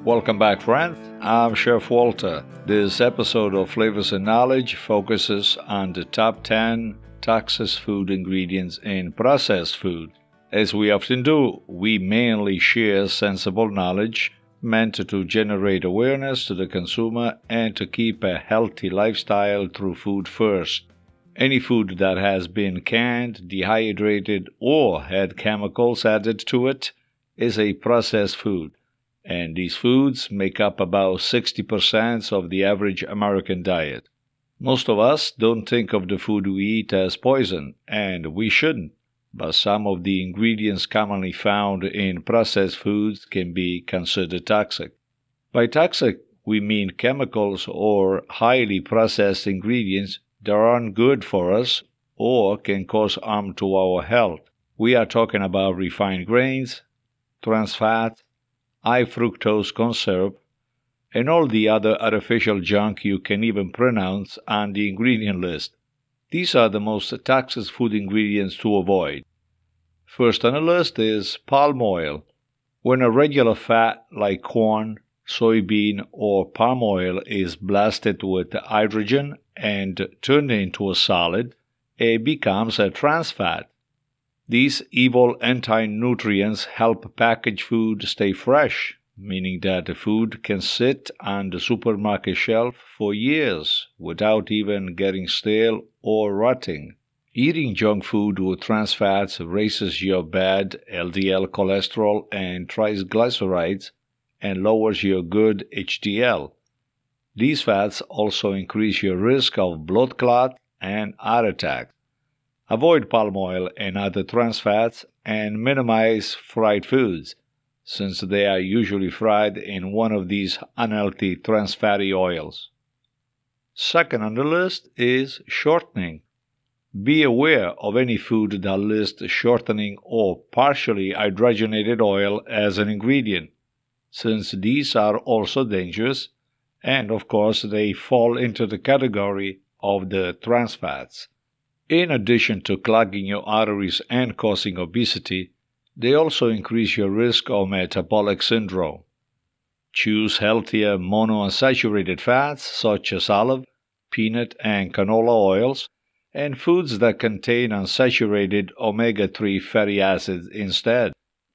Welcome back, friends. I'm Chef Walter. This episode of Flavors and Knowledge focuses on the top 10 toxic food ingredients in processed food. As we often do, we mainly share sensible knowledge meant to generate awareness to the consumer and to keep a healthy lifestyle through food first. Any food that has been canned, dehydrated, or had chemicals added to it is a processed food, and these foods make up about 60% of the average American diet. Most of us don't think of the food we eat as poison, and we shouldn't, but some of the ingredients commonly found in processed foods can be considered toxic. By toxic, we mean chemicals or highly processed ingredients that aren't good for us or can cause harm to our health. We are talking about refined grains, trans fat, high fructose corn syrup, and all the other artificial junk you can even pronounce on the ingredient list. These are the most toxic food ingredients to avoid. First on the list is palm oil. When a regular fat like corn, soybean, or palm oil is blasted with hydrogen and turned into a solid, it becomes a trans fat. These evil anti-nutrients help packaged food stay fresh, meaning that the food can sit on the supermarket shelf for years without even getting stale or rotting. Eating junk food with trans fats raises your bad LDL cholesterol and triglycerides and lowers your good HDL. These fats also increase your risk of blood clot and heart attack. Avoid palm oil and other trans fats and minimize fried foods, since they are usually fried in one of these unhealthy trans fatty oils. Second on the list is shortening. Be aware of any food that lists shortening or partially hydrogenated oil as an ingredient, since these are also dangerous, and of course they fall into the category of the trans fats. In addition to clogging your arteries and causing obesity, they also increase your risk of metabolic syndrome. Choose healthier monounsaturated fats such as olive, peanut, and canola oils, and foods that contain unsaturated omega-3 fatty acids instead.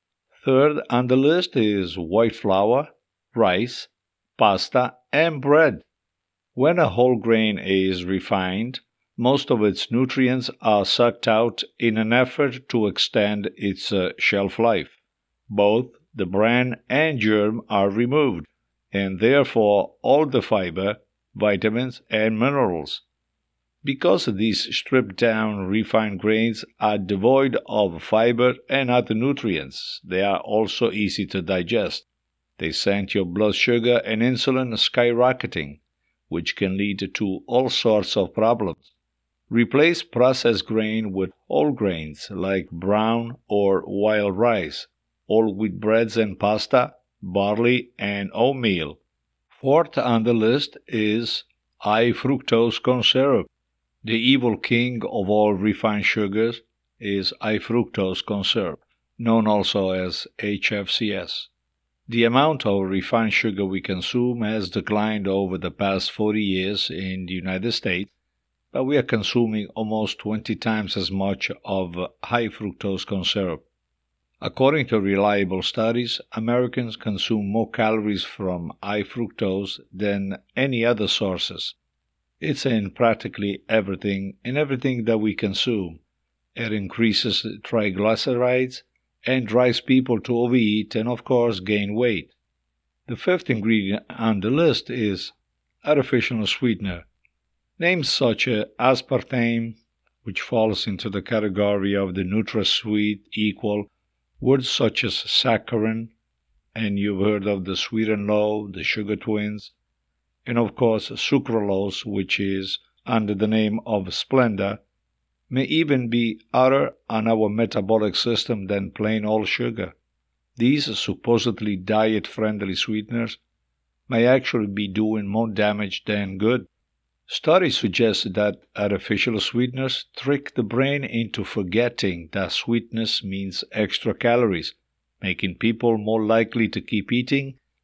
Third on the list is white flour, rice, pasta, and bread. When a whole grain is refined, most of its nutrients are sucked out in an effort to extend its shelf life. Both the bran and germ are removed, and therefore all the fiber, vitamins, and minerals. Because these stripped-down refined grains are devoid of fiber and other nutrients, they are also easy to digest. They send your blood sugar and insulin skyrocketing, which can lead to all sorts of problems. Replace processed grain with whole grains like brown or wild rice, whole wheat breads and pasta, barley, and oatmeal. Fourth on the list is high fructose corn syrup. The evil king of all refined sugars is high fructose corn syrup, known also as HFCS. The amount of refined sugar we consume has declined over the past 40 years in the United States, but we are consuming almost 20 times as much of high fructose corn syrup. According to reliable studies, Americans consume more calories from high fructose than any other sources. It's in practically everything that we consume. It increases triglycerides and drives people to overeat and, of course, gain weight. The fifth ingredient on the list is artificial sweetener. Names such as aspartame, which falls into the category of the NutraSweet equal, words such as saccharin, and you've heard of the sweet and low, the sugar twins, and of course sucralose, which is under the name of Splenda, may even be harder on our metabolic system than plain old sugar. These supposedly diet-friendly sweeteners may actually be doing more damage than good. Studies suggest that artificial sweeteners trick the brain into forgetting that sweetness means extra calories, making people more likely to keep eating,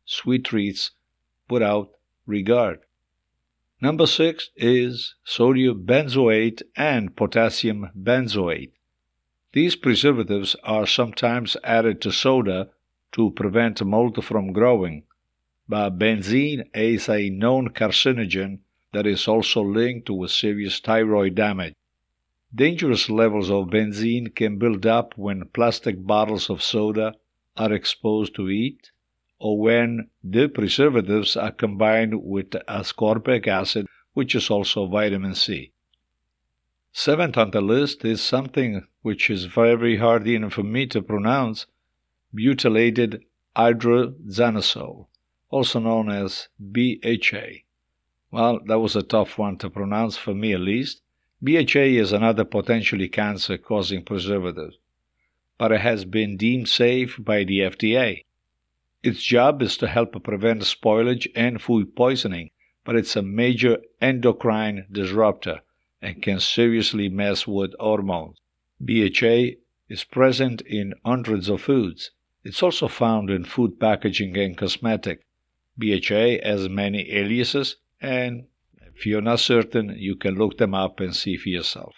sweet treats without regard. Number 6 is sodium benzoate and potassium benzoate. These preservatives are sometimes added to soda to prevent mold from growing, but benzene is a known carcinogen that is also linked with serious thyroid damage. Dangerous levels of benzene can build up when plastic bottles of soda are exposed to heat or when the preservatives are combined with ascorbic acid, which is also vitamin C. Seventh on the list is something which is very hard even for me to pronounce, butylated hydroxanosole, also known as BHA. Well, that was a tough one to pronounce for me at least. BHA is another potentially cancer-causing preservative, but it has been deemed safe by the FDA. Its job is to help prevent spoilage and food poisoning, but it's a major endocrine disruptor and can seriously mess with hormones. BHA is present in hundreds of foods. It's also found in food packaging and cosmetic. BHA has many aliases, and if you're not certain, you can look them up and see for yourself.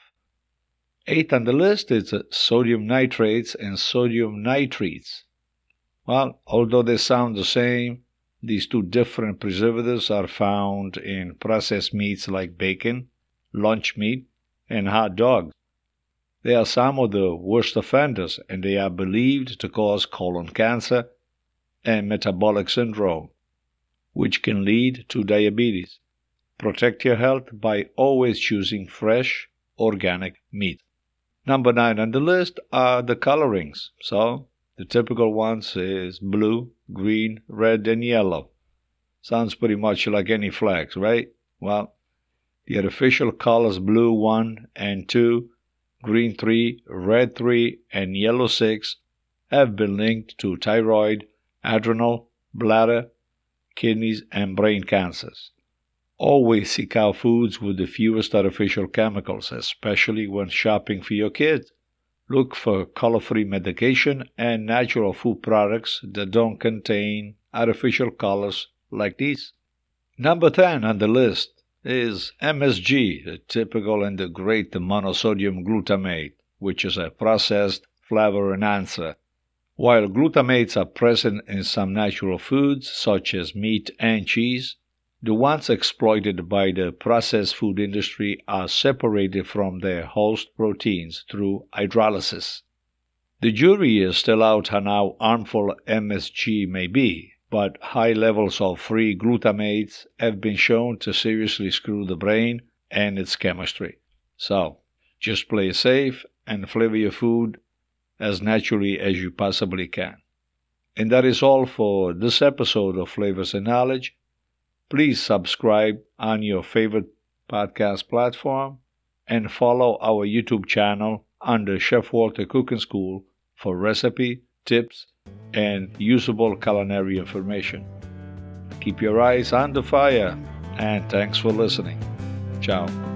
8th on the list is sodium nitrates and sodium nitrites. Well, although they sound the same, these two different preservatives are found in processed meats like bacon, lunch meat, and hot dogs. They are some of the worst offenders, and they are believed to cause colon cancer and metabolic syndrome, which can lead to diabetes. Protect your health by always choosing fresh, organic meat. Number 9 on the list are the colorings. So, the typical ones is blue, green, red, and yellow. Sounds pretty much like any flags, right? Well, the artificial colors blue 1 and 2, green 3, red 3, and yellow 6 have been linked to thyroid, adrenal, bladder, kidneys, and brain cancers. Always seek out foods with the fewest artificial chemicals, especially when shopping for your kids. Look for color-free medication and natural food products that don't contain artificial colors like these. Number 10 on the list is MSG, the typical and the great monosodium glutamate, which is a processed flavor enhancer. While glutamates are present in some natural foods, such as meat and cheese, the ones exploited by the processed food industry are separated from their host proteins through hydrolysis. The jury is still out on how harmful MSG may be, but high levels of free glutamates have been shown to seriously screw the brain and its chemistry. So, just play it safe and flavor your food as naturally as you possibly can. And that is all for this episode of Flavors and Knowledge. Please subscribe on your favorite podcast platform and follow our YouTube channel under Chef Walter Cooking School for recipe, tips, and usable culinary information. Keep your eyes on the fire, and thanks for listening. Ciao.